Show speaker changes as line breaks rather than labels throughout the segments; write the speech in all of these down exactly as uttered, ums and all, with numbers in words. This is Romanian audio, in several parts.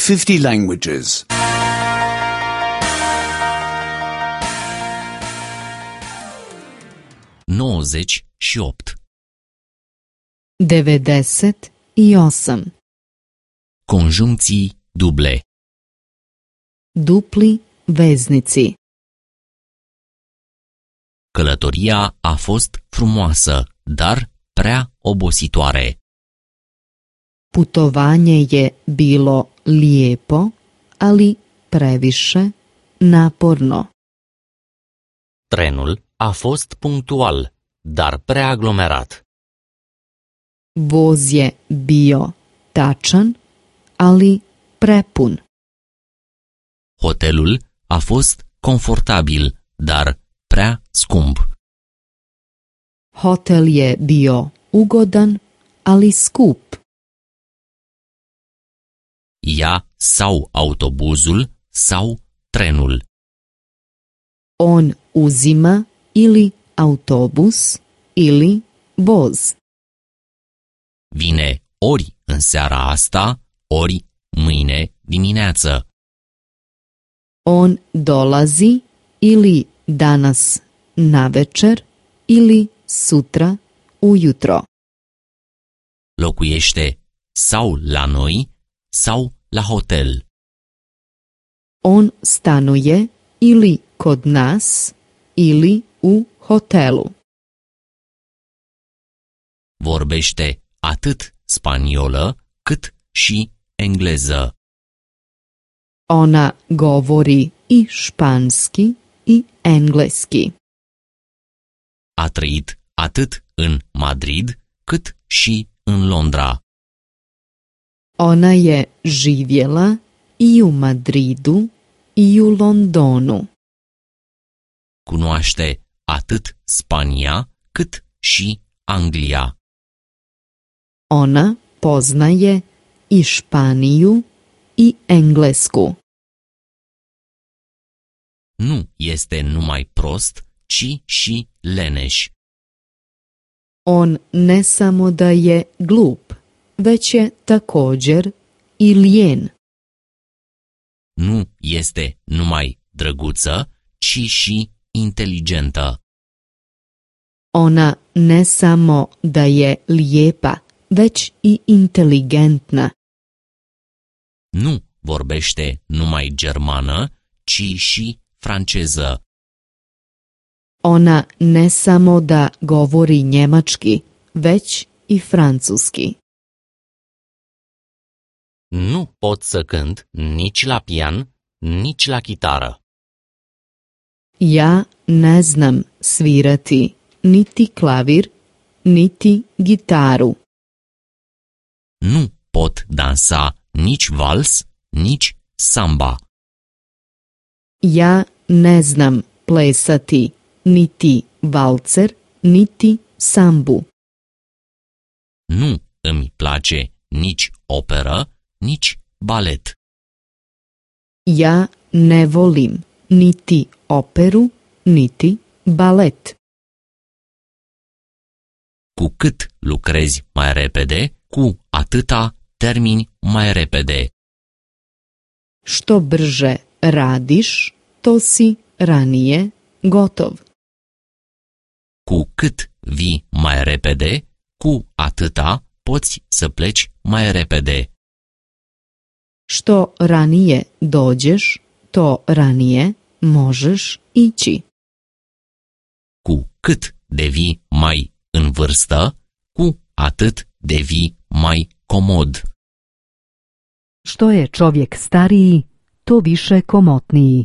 fifty languages.
nouăzeci și opt.
devedeset i osam.
Conjuncții duble.
Dupli veznici.
Călătoria a fost frumoasă, dar prea obositoare.
Putovanje je bilo lijepo, ali previše naporno.
Trenul a fost punctual, dar prea aglomerat.
Voz je bio tačan, ali prepun.
Hotelul a fost confortabil, dar prea scump.
Hotel je bio ugodan, ali skup.
Ea sau autobuzul sau trenul.
On uzima ili autobus ili voz.
Vine ori în seara asta, ori mâine dimineață.
On dolazi ili danas navečer ili sutra ujutro.
Locuiește sau la noi sau la hotel.
On stanuje ili kod nas ili u hotelu.
Vorbește atât spaniolă cât și engleză.
Ona govori i španski i engleski.
A trăit atât în Madrid cât și în Londra.
Ona je živjela i u Madridu i u Londonu.
Cunoaște atât Spania cât și Anglia.
Ona poznaje i Španiju i Englesku.
Nu este numai prost, ci și leneș.
On ne samo da je glup, već je također i lijen.
Nu este numai drăguță, ci și inteligentă.
Ona ne samo da je lijepa, već i inteligentna.
Nu vorbește numai germană, ci și franceză.
Ona ne samo da govori njemački, već i francuski.
Nu pot să cânt nici la pian, nici la chitară.
Ja ne znam svirati niti klavir, niti gitaru.
Nu pot dansa nici vals, nici samba.
Ja ne znam plesati niti valcer, niti sambu.
Nu îmi place nici operă, nici balet.
Ja ne volim niti operu, niti balet.
Cu cât lucrezi mai repede, cu atâta termini mai repede.
Što brže radiš, to si ranije gotov.
Cu cât vii mai repede, cu atâta poți să pleci mai repede.
Što ranije dođeš, to ranije možeš ići.
Cu cât devii mai în vârstă, cu atât devii mai comod.
Što je čovjek stariji, to više komotniji.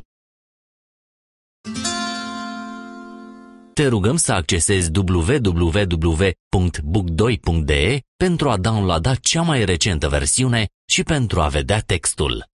Te rugăm să accesezi w w w punct book doi punct d e pentru a downloada cea mai recentă versiune și pentru a vedea textul.